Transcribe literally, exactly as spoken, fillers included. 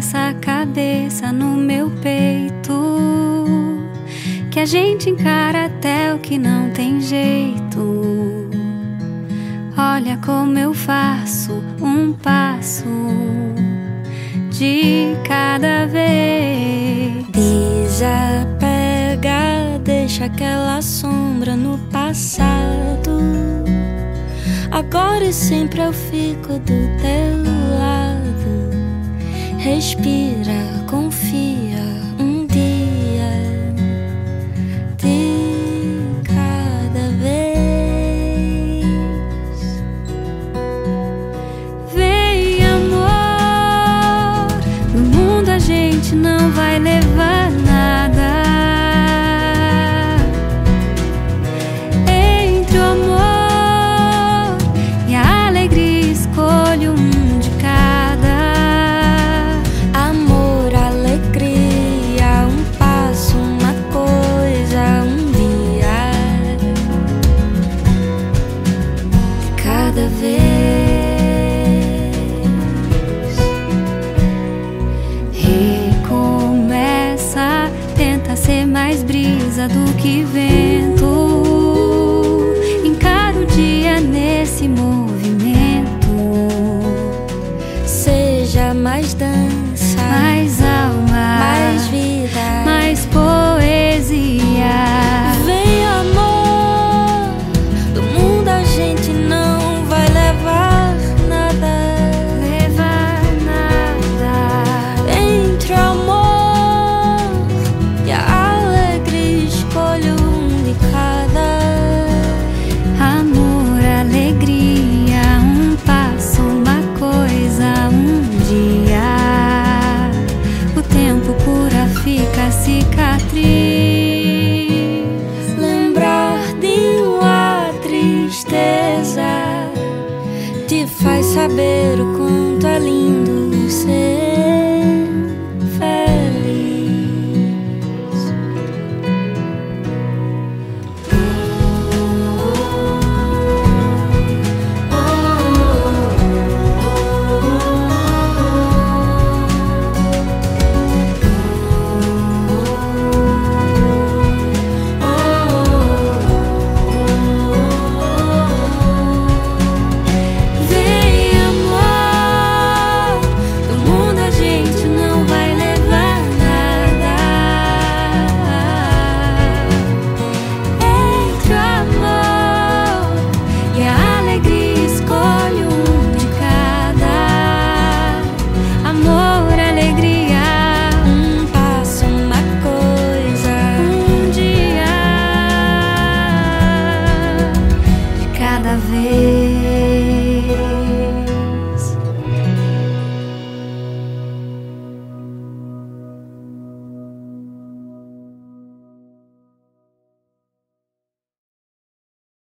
nossa cabeça no meu peito, que a gente encara até o que não tem jeito. Olha como eu faço um passo de cada vez. Desapega, deixa aquela sombra no passado. Agora e sempre eu fico do teu lado. Respira, confia, um dia de cada vez. Vem, amor, no mundo a gente não vai levar nada. Entre o amor e a alegria, escolho um de cada. Amor, alegria, um passo, uma coisa, um dia de cada vez. Recomeça, tenta ser mais brisa do que vento. Encara o dia nesse momento.